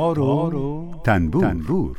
تار و تنبور.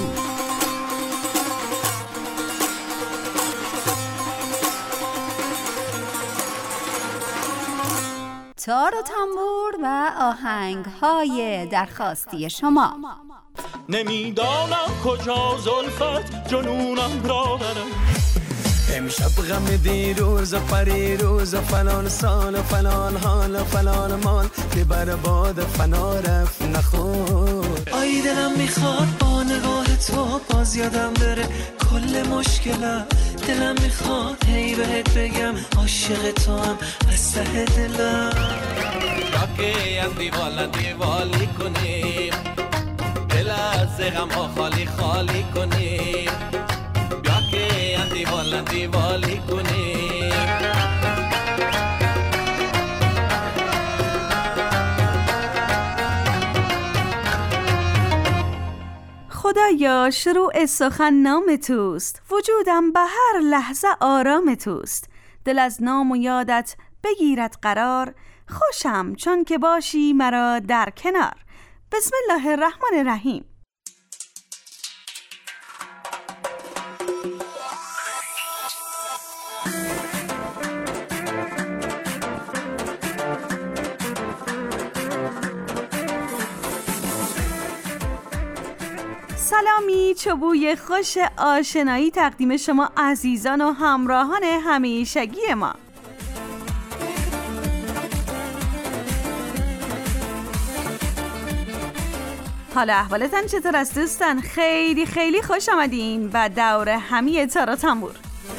تار و تنبور و آهنگ‌های درخواستی شما. نمیدانم کجا زلفت جنونم را برم، امشب غم دیروز و پریروز و فلان سال و فلان حال و فلان مال که بر باد فنا رفت نخور. آی دلم میخواد با نگاه تو باز یادم بره کل مشکلم، دلم میخواد هی بهت بگم عاشق تو هم از ته دلم. راکه از دیوالی کنیم، دل از غم ها خالی خالی کنیم، بیا که از دیوالی کنیم. خدایا شروع سخن نام توست، وجودم به هر لحظه آرام توست. دل از نام و یادت بگیرد قرار، خوشم چون که باشی مرا در کنار. بسم الله الرحمن الرحیم. سلامی چوبوی خوش آشنایی تقدیم شما عزیزان و همراهان همیشگی ما. حالا احوالتان چطور است دوستان؟ خیلی خیلی خوش آمدین و دور همی تار و تنبور.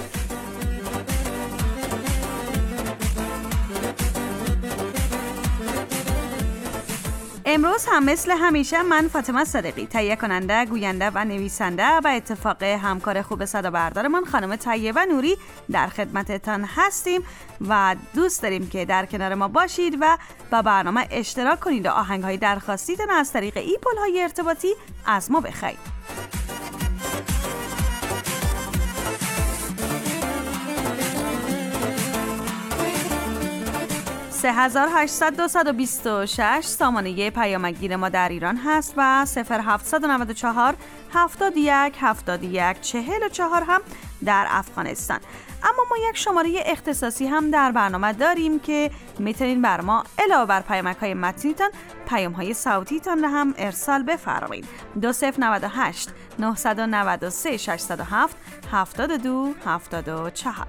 امروز هم مثل همیشه من فاطمه صادقی، تهیه کننده، گوینده و نویسنده و اتفاق همکار خوب صدا بردارمان خانم طیبه نوری در خدمتتان هستیم و دوست داریم که در کنار ما باشید و با برنامه اشتراک کنید و آهنگ‌های درخواستیتان از طریق ایپل‌های ارتباطی از ما بخواید. 3800-226 سامانه پیامگیر ما در ایران هست و 0794 71 71 44 هم در افغانستان. اما ما یک شماره اختصاصی هم در برنامه داریم که میتونین بر ما علاوه بر پیامک‌های متنیتان پیام‌های صوتیتان را هم ارسال بفرمایید. 2098 993 607 72 74.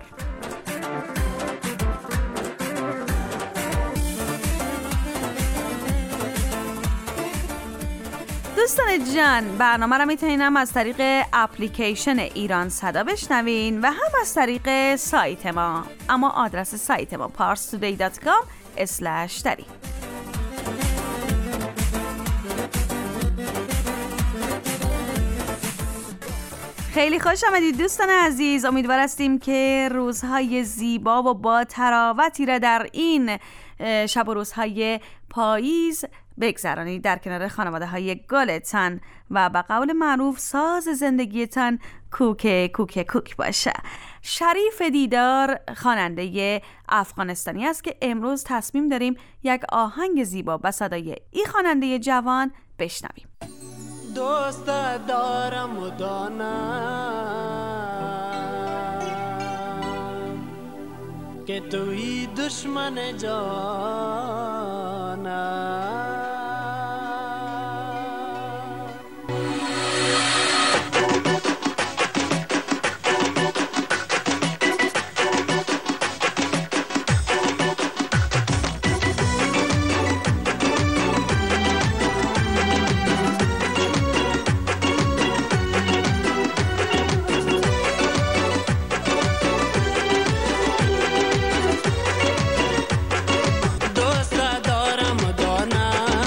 دوستان جان، برنامه را میتونین از طریق اپلیکیشن ایران صدا بشنوین و هم از طریق سایت ما، اما آدرس سایت ما parstoday.com/dari. خیلی خوش آمدید دوستان عزیز. امیدوار هستیم که روزهای زیبا و با تراوتی را در این شب و روزهای پاییز بگذرانید در کنار خانواده های گلتان و به قول معروف ساز زندگیتان کوک کوک کوک باشه. شریف دیدار خواننده افغانستانی است که امروز تصمیم داریم یک آهنگ زیبا به صدای این خواننده جوان بشنویم. دوست دارم و دانم که توی دشمن جانم. دوست دارم و دانم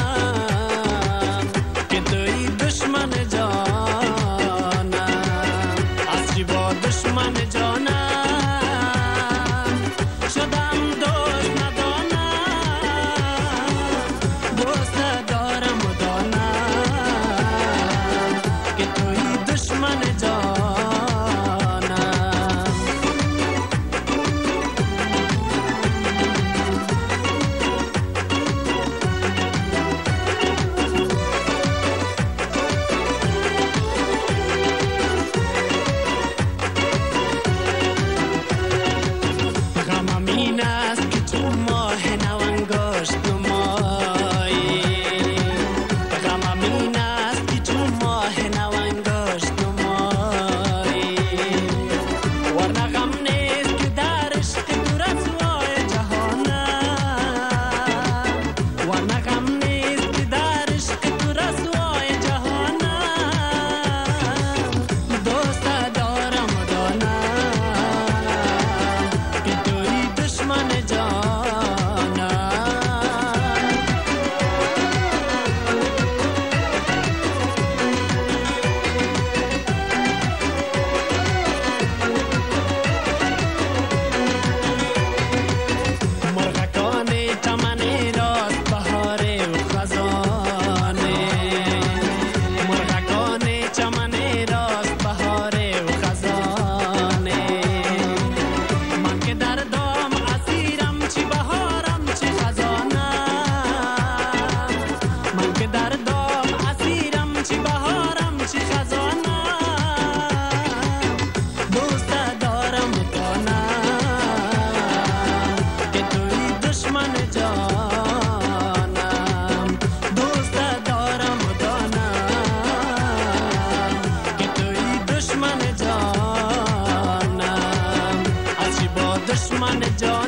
دشمن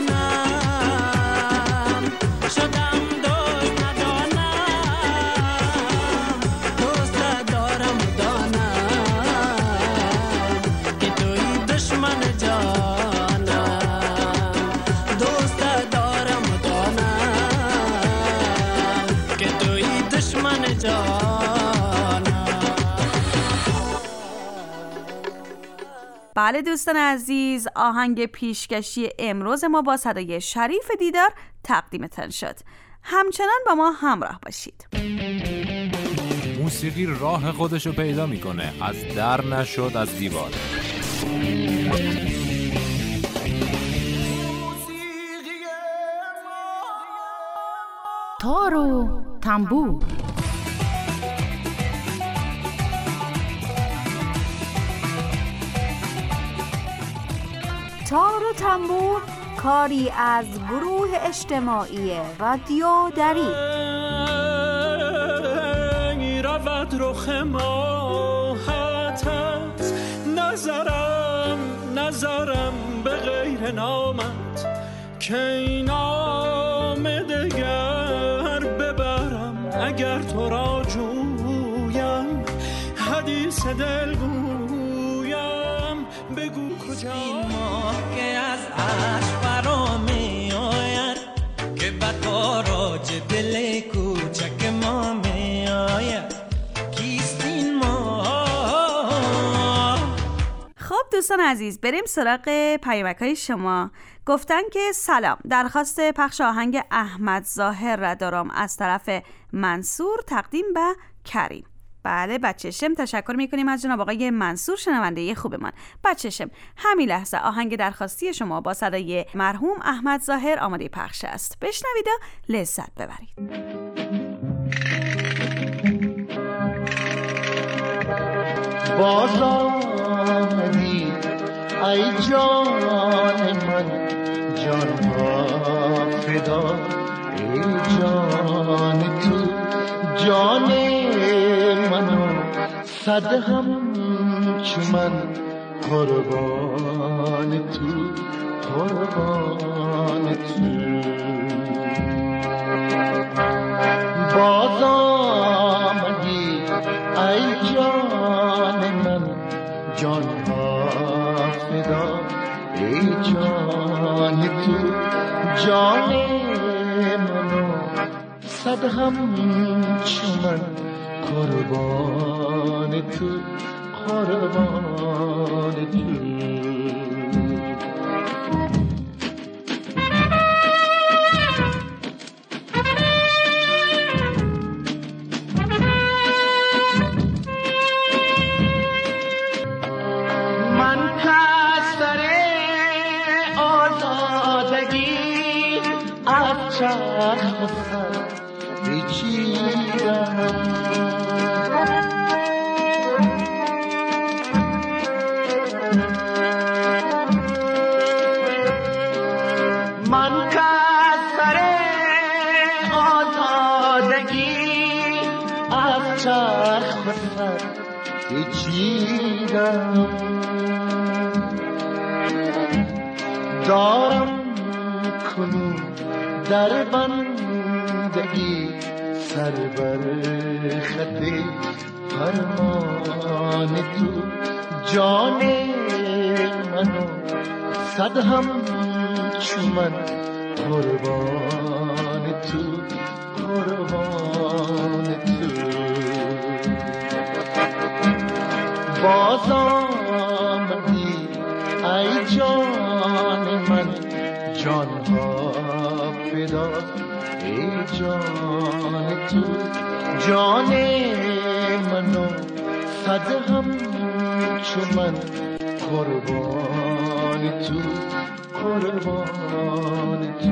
جانم شدم دوست ندانم دوست دارم دانم که توی دشمن جانم دوست دارم دانم که توی دشمن جانم. بله دوستان عزیز، آهنگ پیشکشی امروز ما با صدای شریف دیدار تقدیمتان شد. همچنان با ما همراه باشید. موسیقی راه خودشو پیدا میکنه، از در نشد از دیوار. تار و تنبور. تار و تنبور کاری از گروه اجتماعی رادیو دری. رود رخ ماهتت نظرم به غیر نامت که این نام دگر ببرم اگر تو را جویم حدیث دل گویم بگو کجا این ماه که از عشق فرا می آید که به تاراج دل کوچک ما می آید کیست این ماه. خب دوستان عزیز، بریم سراغ پیامک‌های شما. گفتن که سلام، درخواست پخش آهنگ احمد ظاهر را دارم از طرف منصور تقدیم به کریم. بله بچه‌شم، تشکر میکنیم از جناب آقای منصور شنونده خوبمان. بچه‌شم، همین لحظه آهنگ درخواستی شما با صدای مرحوم احمد ظاهر آماده پخش است. بشنوید و لذت ببرید. باز آمدی ای جان من، جان ها فدا ای جان تو، جان منو صد همچو من قربان تو، قربان تو. باز آمدی ای جان من، جان ها فدا ای جان تو، جان منو صد همچو من قربان تو، قربان تو. من کسر آزادگی از چرخ سر بچیدم، من کسر آزادگی از چرخ سر بچیدم، دارم کنون در بندگی سر بر خط فرمان تو، جان منو صد همچو من قربان تو، قربان تو. باز آمدی ای جان من، جان ها فدا ای جان تو، جان منو صد همچو من قربان تو، قربان تو.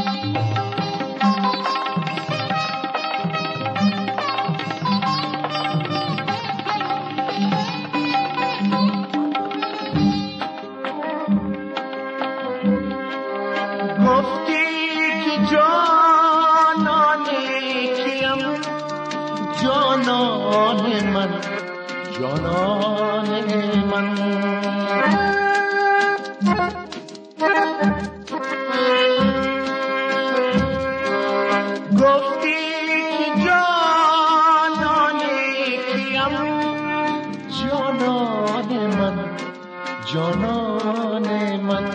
جانان من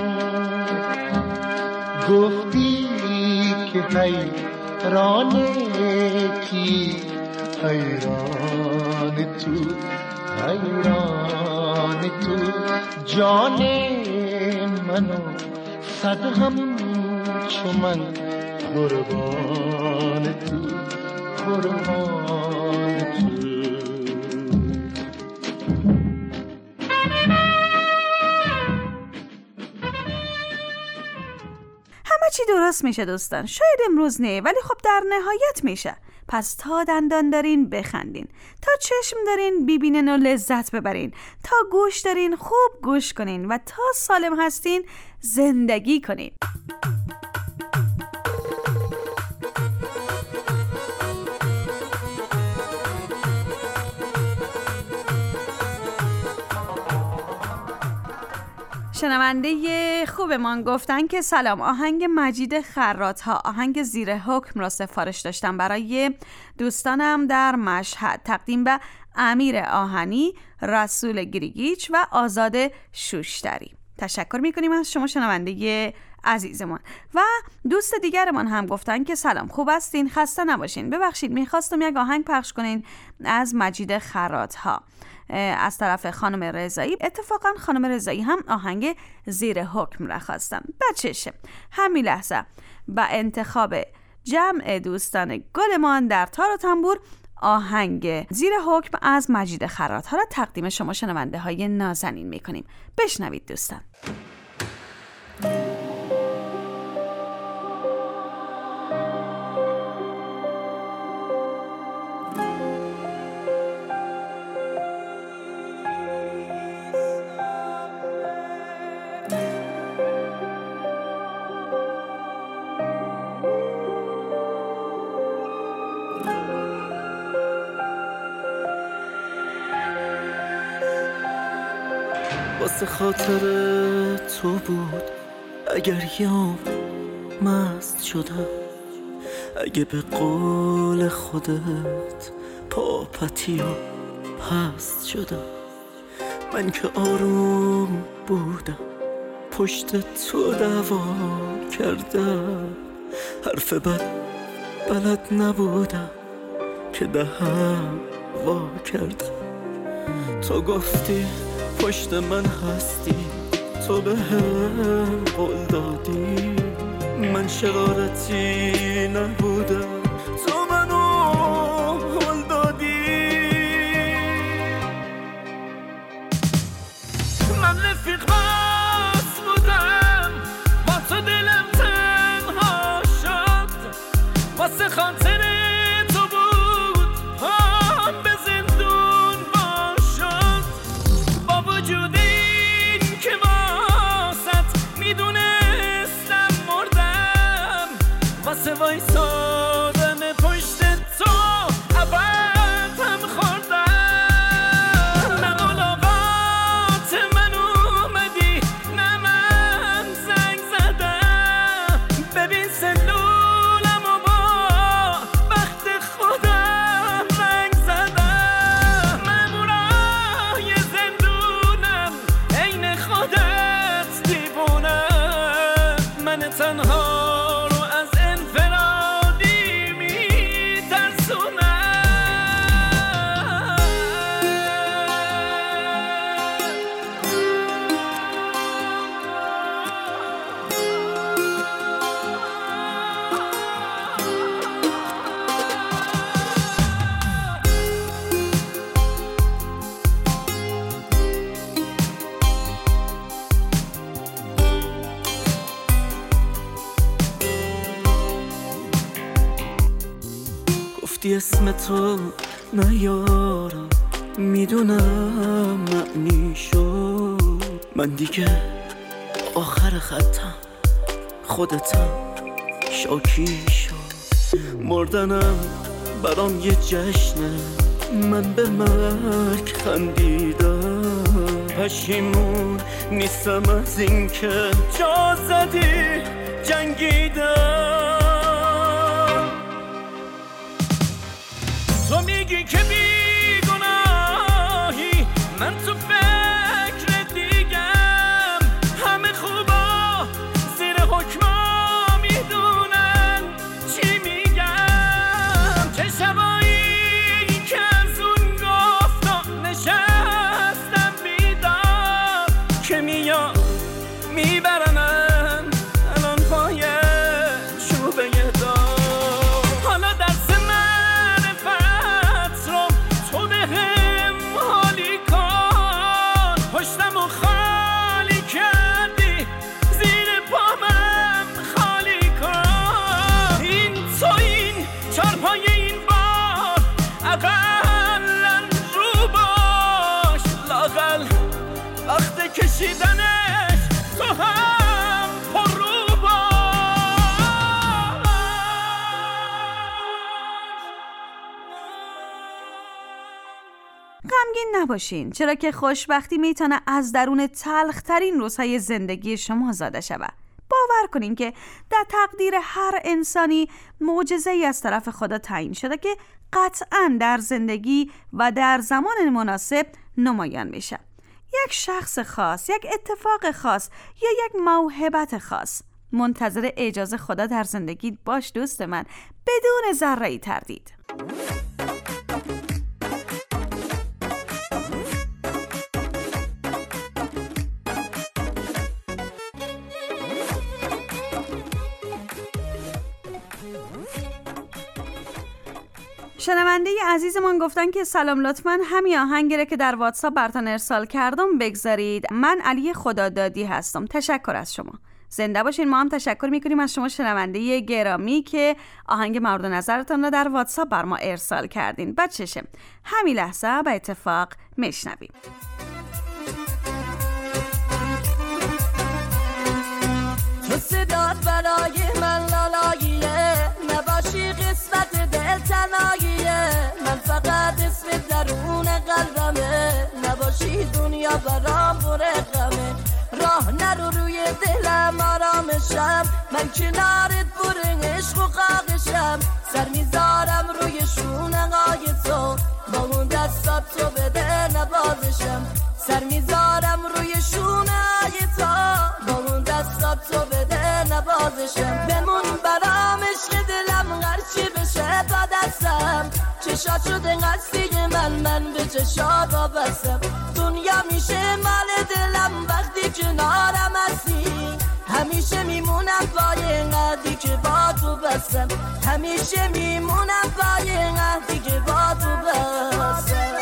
گفتی که حیران کی حیران تو جان منو صد هم چو من قربان تو چی درست میشه دوستان، شاید امروز نه ولی خب در نهایت میشه. پس تا دندان دارین بخندین، تا چشم دارین ببینین و لذت ببرین، تا گوش دارین خوب گوش کنین و تا سالم هستین زندگی کنین. شنونده خوبمان گفتن که سلام، آهنگ مجید خراط ها، آهنگ زیر حکم را سفارش داشتم برای دوستانم در مشهد، تقدیم به امیر آهنی، رسول گریگیچ و آزاد شوشتری. تشکر میکنیم از شما شنونده عزیزمان. و دوست دیگرمان هم گفتن که سلام، خوب هستین، خسته نباشین، ببخشید میخواستم یک آهنگ پخش کنین از مجید خراط ها از طرف خانم رضایی. اتفاقا خانم رضایی هم آهنگ زیر حکم را خواستن. بچشه همین لحظه با انتخاب جمع دوستان گلمان در تار و تنبور آهنگ زیر حکم از مجید خراط ها را تقدیم شما شنونده های نازنین میکنیم. بشنوید دوستان. واسه خاطر تو بود اگر یام مست شدم، اگه به قول خودت پاپتی و پست شدم، من که آروم بودم پشت تو دعوا کردم، حرف بد بلد نبودم که دهم وا کردم. تو گفتی پشت من هستی، تو به هم قول دادی، من شرارتی نبودم، تو منو قول دادی. من رفیق بس بودم با تو دلم تنها شد، واسه خاطر تو بود هم به زندون باشد، با وجود این که واسط میدونستم مردم، واسه وایسادن پشت تو ابد هم خوردم. نه ملاقات من اومدی نه من زنگ زدم، ببین سلولم و با بخت خودم رنگ زدم. مامورای زندونم عین خودت دیوونم، من تنها رو از انفرادی میترسونم. گفتی اسم تو نیارم، میدونم معنی شد، من دیگه آخر خطم، خودتم شاکی شد. مردنم برام یه جشنه، من به مرگ خندیدم، پشیمون نیستم از این که جا زدی جنگیدم. تو میگی که بیگناهی، من تو فکر دیگم، همه خوبا زیر حکما میدونن چی میگم. چه شبایی که از اون گفتا نشستم بیدار، که میاد میبرنم الان پای چوبه دار. حالا درس معرفت رو تو بهم حالی کن، پشتم و خالی کردی، زیر پامم خالی کن. این تو این چارپای این بار اقلن رو باش، لاقل وقت کشیدنش تو هم پر رو غمگین نباشین، چرا که خوشبختی میتونه از درون تلخترین روزهای زندگی شما زاده شود. باور کنین که در تقدیر هر انسانی معجزه‌ای از طرف خدا تعیین شده که قطعاً در زندگی و در زمان مناسب نمایان میشه. یک شخص خاص، یک اتفاق خاص یا یک موهبت خاص. منتظر اجازه خدا در زندگی باش دوست من، بدون ذره‌ای تردید. شنونده عزیزمان گفتن که سلام، لطفاً همین آهنگی که در واتساپ براتون ارسال کردم بگذارید. من علی خدادادی هستم. تشکر از شما. زنده باشین. ما هم تشکر میکنیم از شما شنونده گرامی که آهنگ مورد نظرتان را در واتساپ بر ما ارسال کردین. بچشه همین لحظه به اتفاق میشنویم. تو صدات برای من لالاییه، نباشی قسمت دلتناییه، من فقط اسم درون قلبمه، نباشی دنیا برام پر غمه. راه نرو روی دلم آرامشم، من کنارت پر عشق و خواهشم، سر میذارم روی شونه‌های تو، با اون دستات تو بده نوازشم، سر میذارم روی شونه‌های تو، با اون دستات تو بده نوازشم. بمون برام عشق دلم هرچی بشه تا دستم، چشات شده قصدی من به چشات وابستم. دنیا میشه مال دلم وقتی کنارم هستی، همیشه میمونم پای قدی که با تو بستم، همیشه میمونم پای قدی که با تو بستم.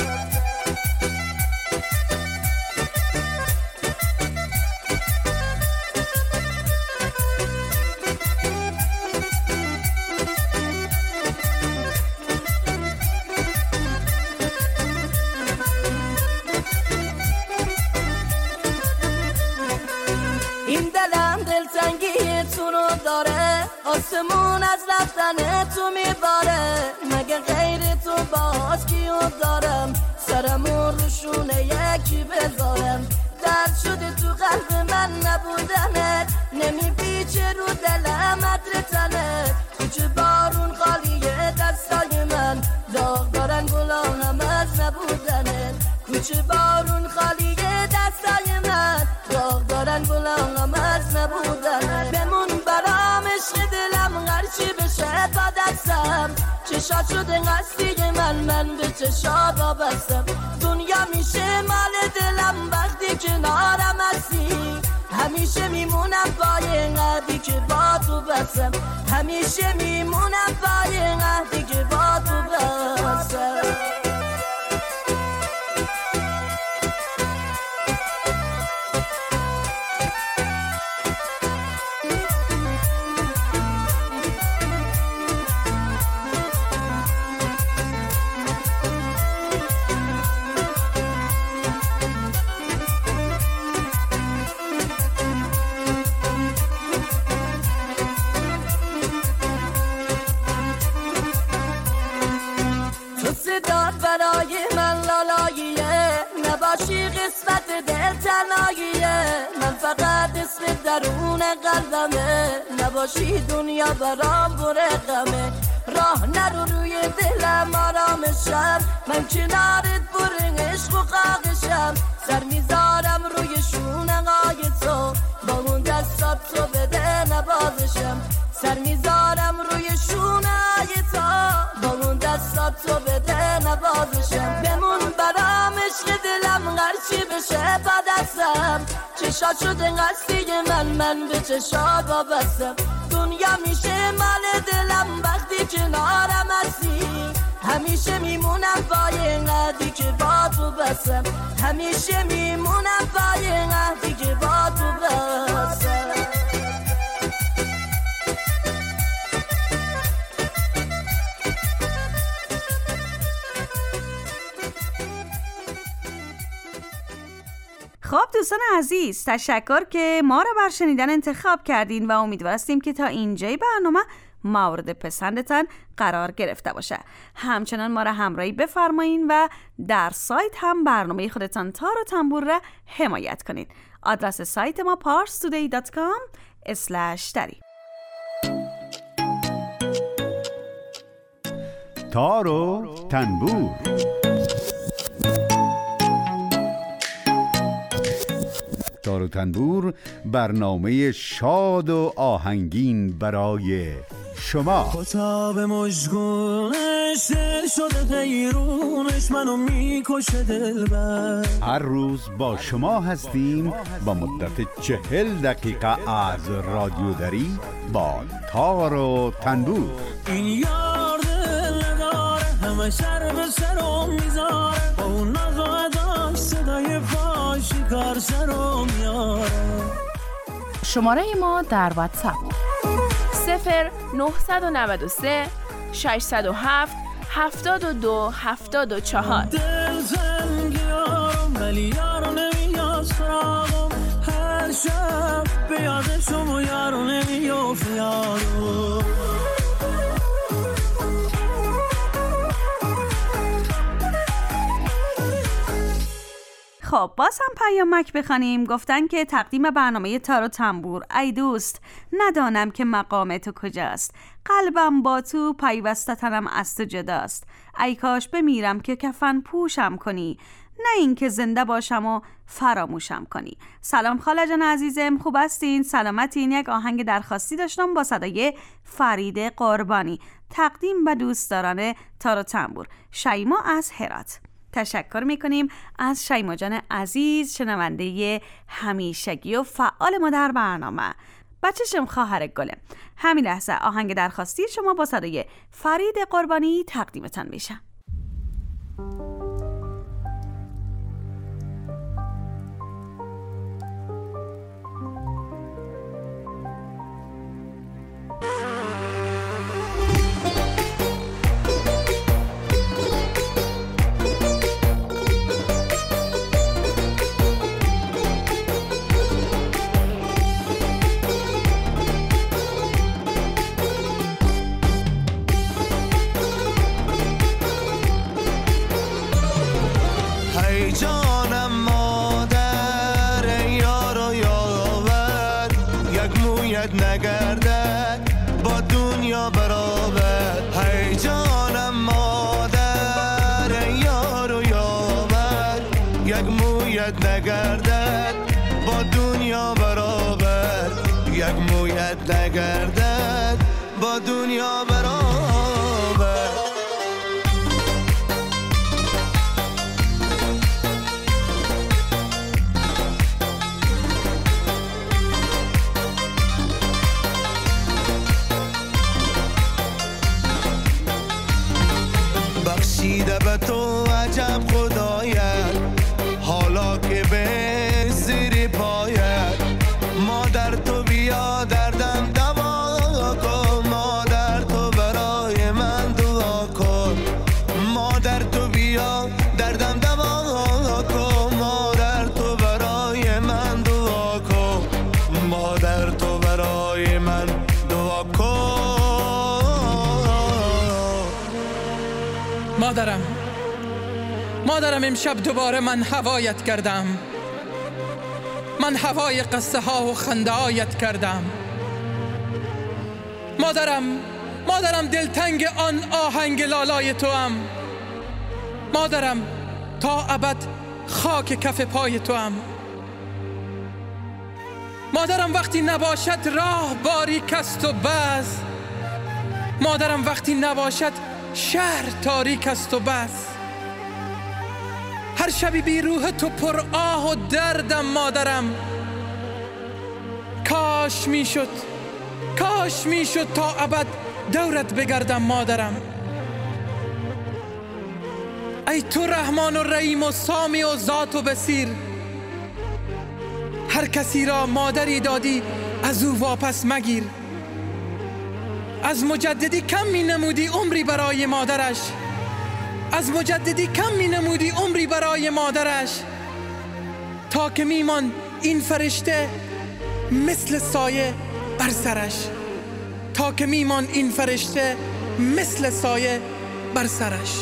آسمون از رفتن تو میباره، مگه غیر تو باز کیو دارم، سرمون روشونه یکی بذارم. درد شده تو قلب من نبودنت، نمیپیچه رو دلم عطر تنت، کوچه بارون خالیه دستای من، داغ دارن گلانم از نبودنت، کوچه بارون خالیه دستای من، داغ دارن گلانم از نبودنت. بمون برام عشق دلم هرچی بشه تا دستم، چشات شده قصدی من به چشات وابستم. دنیا میشه مال دلم وقتی کنارم هستی، همیشه میمونم پای قدی که با تو بستم، همیشه میمونم پای قدی که با تو بستم. برای من لالاییه نباشی قسمت دل تنهاییه من فقط اسم درون قلبمه نباشی دنیا برام بره غمه راه نرو روی دلم آرامشم من کنارت بره عشق و قاقشم سر میذارم روی شونه‌های تو با اون دستات تو بده نبازشم سر میذارم روی شونه‌های تو با اون دستات تو بده نبازشم بمون برام عشق دلم غرچی بشه با دستم چشات شده قصدی من به چشات وابستم دنیا میشه مال دلم وقتی کنارم هستی همیشه میمونم پای قدی که با تو بسم همیشه میمونم پای قدی که با تو بسم خب دوستان عزیز، تشکر که ما را بر شنیدن انتخاب کردین و امیدوار هستیم که تا اینجای برنامه مورد پسندتان قرار گرفته باشه. همچنان ما را همراهی بفرمایین و در سایت هم برنامه خودتان تار و تنبور را حمایت کنید. آدرس سایت ما parstoday.com/dari. تار و تنبور. تار و تنبور برنامه شاد و آهنگین برای شما. کتاب مشگونش دل شده غیرونش منو میکشه دلبر. هر روز با شما هستیم با مدت 40 دقیقه از رادیو دری با تار و تنبور. این یار دل نداره همه سر به سرم میذاره با اون ناز و اداش صدای فاشی کار سرم میاره. شماره ما در واتساپ 0993 607 72 74. دل زنگیارم ولی یارو نمیاد سراغم هر شب به یادشم و یارو نمیافت یارو. خب باز هم پیامک بخوانیم. گفتن که تقدیم برنامه تار و تنبور. ای دوست ندانم که مقام تو کجاست، قلبم با تو پیوسته تنم از تو جداست. ای کاش بمیرم که کفن پوشم کنی، نه این که زنده باشم و فراموشم کنی. سلام خاله جان عزیزم، خوب هستین؟ سلامتین؟ یک آهنگ درخواستی داشتم با صدای فرید قربانی، تقدیم به دوستداران تار و تنبور. شیما از هرات. تشکر میکنیم از شیما جان عزیز، شنونده همیشگی و فعال ما در برنامه. بچه‌شم خواهر گلم. همین لحظه آهنگ درخواستی شما با صدای فرید قربانی تقدیمتان میشه. نگردد با دنیا برابر، یک مویت نگردد با دنیا برابر. بخشیده به تو عجب خدایت، حالا که به زیر پایت، مادر تو بیا دردم دوا کن، مادر تو برای من دعا کن، مادر تو بیا دردم دوا کن، مادر تو برای من دعا کن، مادر تو برای من دعا کن. مادرم مادرم امشب دوباره من هوایت کردم، من هوای قصه ها و خنده هایت کردم. مادرم دلتنگ آن آهنگ لالای تو هم. مادرم تا ابد خاک کف پای تو هم. مادرم وقتی نباشد راه باریک است و بس. مادرم وقتی نباشد شهر تاریک است و بس. هر شبی بی روح تو پر آه و دردم مادرم. کاش میشد تا ابد دورت بگردم مادرم. ای تو رحمان و رحیم و سامی و ذات و بصیر، هر کسی را مادری دادی از او واپس مگیر. از مجددی کم می نمودی عمری برای مادرش، از مجددی کم می نمودی عمری برای مادرش، تا که میمان این فرشته مثل سایه بر سرش، تا که میمان این فرشته مثل سایه بر سرش.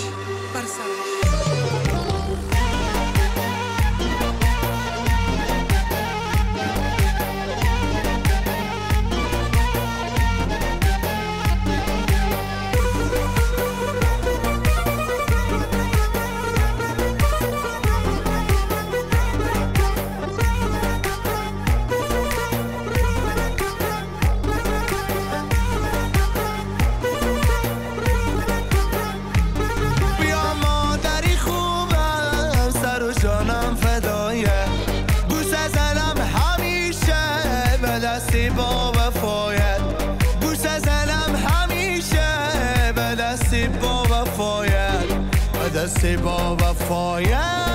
دست با وفایت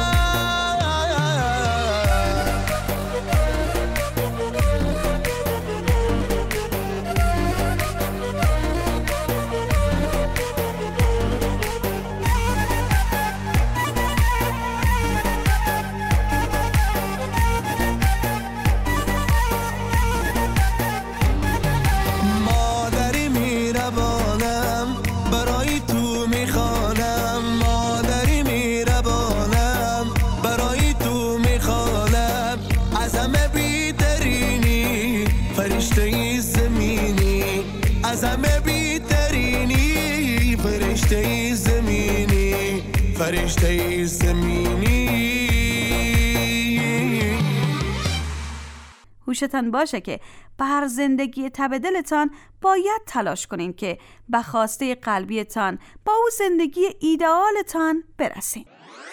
مادری میربانم برای تو میخوانم، مادری میربانم برای تو میخوانم. از همه بی‌ترینی فرشته زمینی، از همه بی‌ترینی فرشته زمینی، فرشته زمینی. هوشتان باشه که بر زندگی تب دلتان باید تلاش کنین که به خواسته قلبیتان با او زندگی ایدئالتان برسین.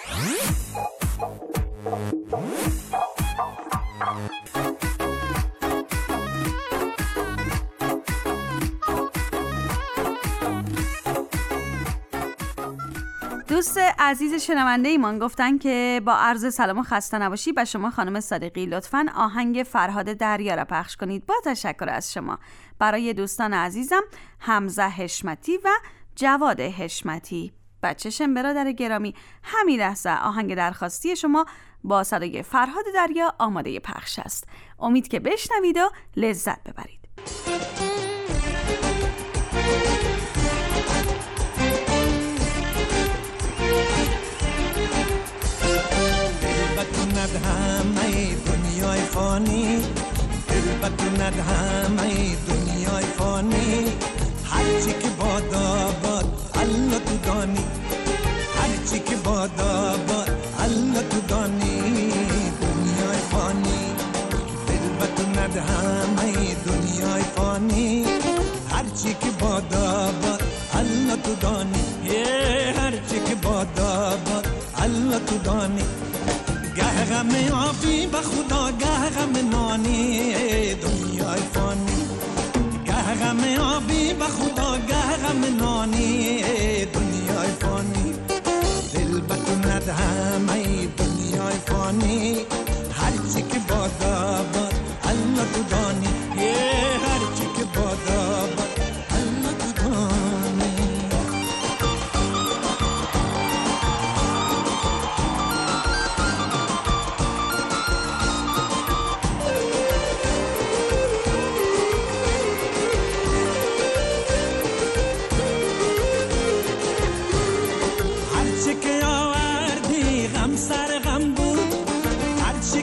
دوست عزیز شنونده ایمان گفتن که با عرض سلام و خسته نباشی به شما خانم صادقی لطفاً آهنگ فرهاد دریا را پخش کنید. با تشکر از شما. برای دوستان عزیزم حمزه حشمتی و جواد حشمتی، بچه‌شم برادر گرامی، همین لحظه آهنگ درخواستی شما با صدای فرهاد دریا آماده پخش است. امید که بشنوید و لذت ببرید. همه دنیای فانی، دل همه دنیای فانی، هرچی که بادا باد الله تو دانی، هرچی که بادا باد الله تو دانی. دنیای فانی دل همه دنیای فانی، هرچی که بادا باد الله تو دانی، هرچی که بادا باد الله تو دانی. گه غم آبی به خدا، گه غم نانی دنیای فانی، گه غم آبی به خدا، گه غم نانی دنیای فانی. دل به تو نده همه دنیای فانی، هرچی که بادا باد الله تو دانی، هرچی که بادا باد الله تو دانی.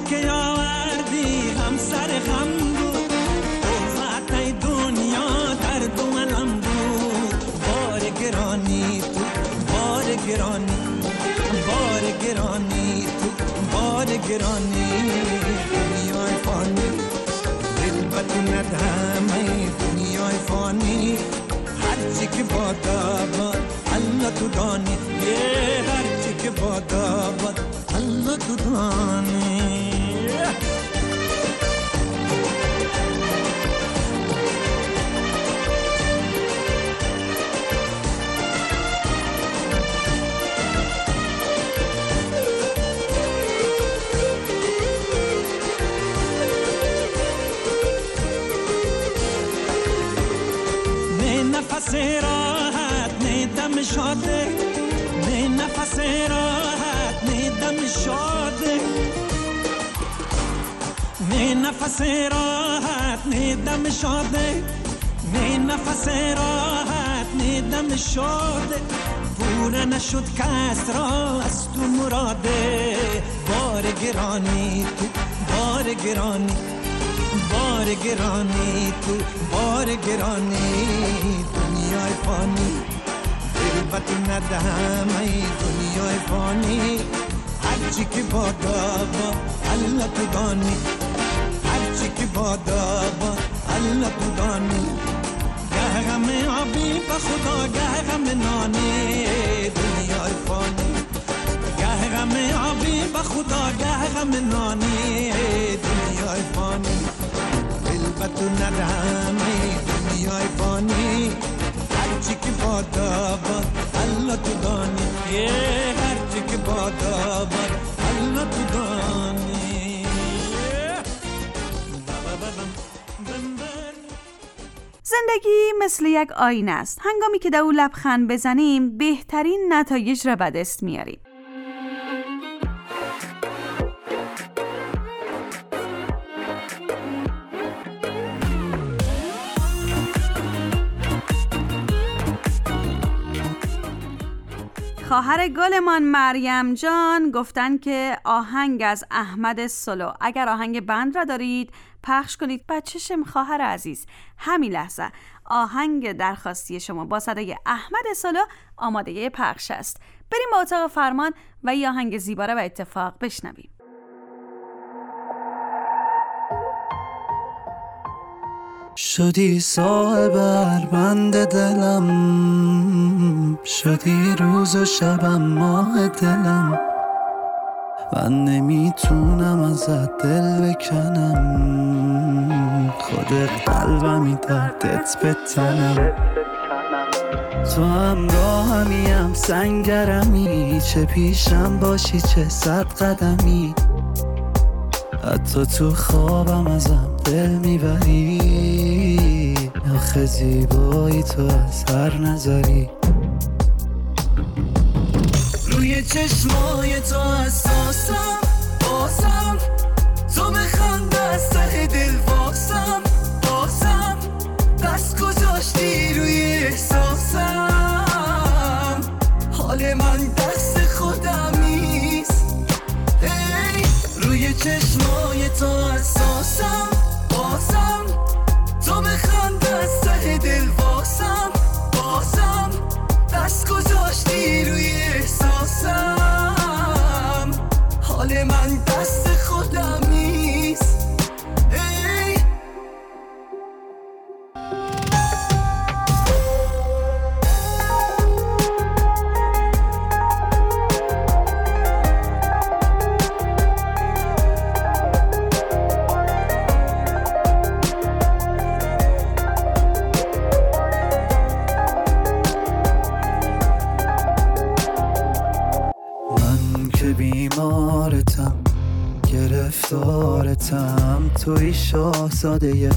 که آوردی هم سر غم بود، اوقات دنیا در دو علم بود. بار گرانی تو بار گرانی، بار گرانی تو بار گرانی، دنیای فانی دلبت ندهمه دنیای فانی. هرچی که بادا باد الله تو دانی، هرچی که بادا باد الله تو دانی. نفس راحت نیدم شاده، نه نفس راحت نیدم شاده، نه نفس راحت نیدم شاده، نه نفس راحت نیدم شاده. پوره نشد کس را از تو مراده، بار گرانی تو بار گرانی، بار گرانی تو بار گرانی، دنیای فانی دلبت ندهم ای دنیای فانی. هرچی که بادا با الله تو دانی، هرچی که بادا با الله تو دانی. گه غم آبی به خدا گه غم نانی، دنیای فانی. گه غم آبی به خدا گه غم نانی، دنیای فانی. دلبتو ندهم ای دنیای فانی، هرچی که بادا باد الله تو دانی، هرچی که بادا باد الله تو دانی. زندگی مثل یک آینه است. هنگامی که در او لبخند بزنیم بهترین نتایج را به دست میاریم. خواهر گلمان مریم جان گفتن که آهنگ از احمد سلو، اگر آهنگ بند را دارید پخش کنید. بچشم خواهر عزیز، همین لحظه آهنگ درخواستی شما با صدای احمد سلو آماده پخش است. بریم با اتاق فرمان و این آهنگ زیبا را به اتفاق بشنویم. شدی صاحب بند دلم، شدی روز و شبم ماه دلم. من نمیتونم ازت دل بکنم، خود قلبمی دردت بتنم. تو همراهمیم سنگرمی، چه پیشم باشی چه صد قدمی. حتی تو خوابم ازم دل میبری، آخه زیبایی تو از هر نظری. روی چشمای تو حساسم، بازم تو بخند از ته دل واسم، بازم دست گذاشتی روی احساسم. حال من دست خودم نیست، روی چشمای تو حساسم، بازم تو بخند از ته دل واسم، بازم دست گذاشتی روی احساسم. حال من دست خودم نیست. گرفتارتم، توی شاهزاده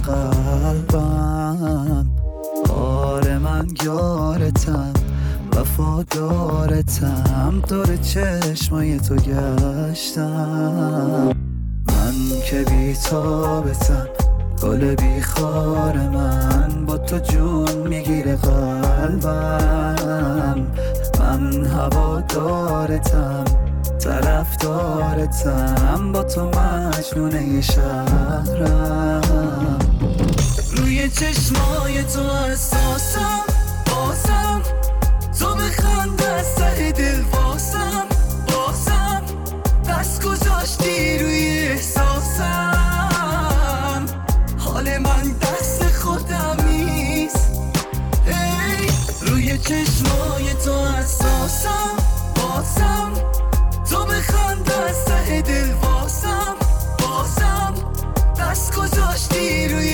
قلبم. آره من یارتم، وفادارتم، دور چشمای تو گشتم. من که بی‌تابتم، گل بیخار من، با تو جون میگیره قلبم. من هوادارتم، طرفدارتم، با تو مجنون شهرم. روی چشمای تو اساسم، بازم تو بخند از ته دل واسم، بازم دست گذاشتی روی احساسم. حال من دست خودم نیست. روی چشمای تو اساسم، بازم تو بخند از ته دل واسم، بازم دست گذاشتی روی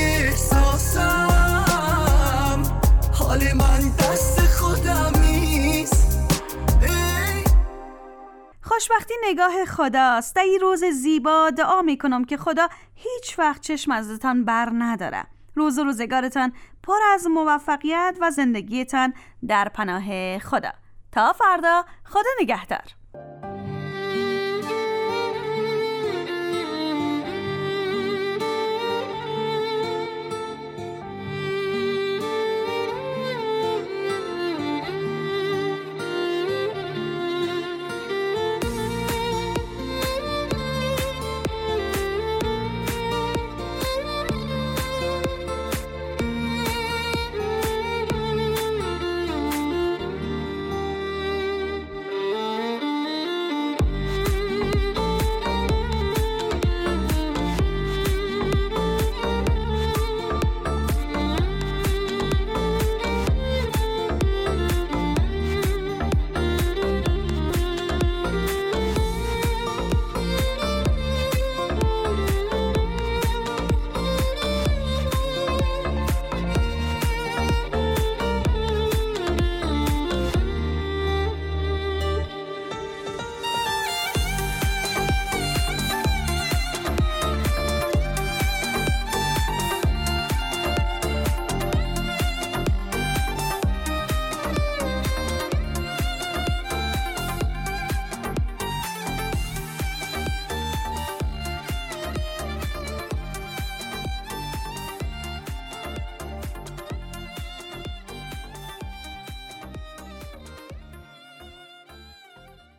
احساسم. حال من دست خودم نیست. خوشبختی نگاه خداست. در این روز زیبا دعا میکنم که خدا هیچ وقت چشم ازتان بر نداره. روز و روزگارتان پر از موفقیت و زندگیتان در پناه خدا. تا فردا، خدا نگهدار.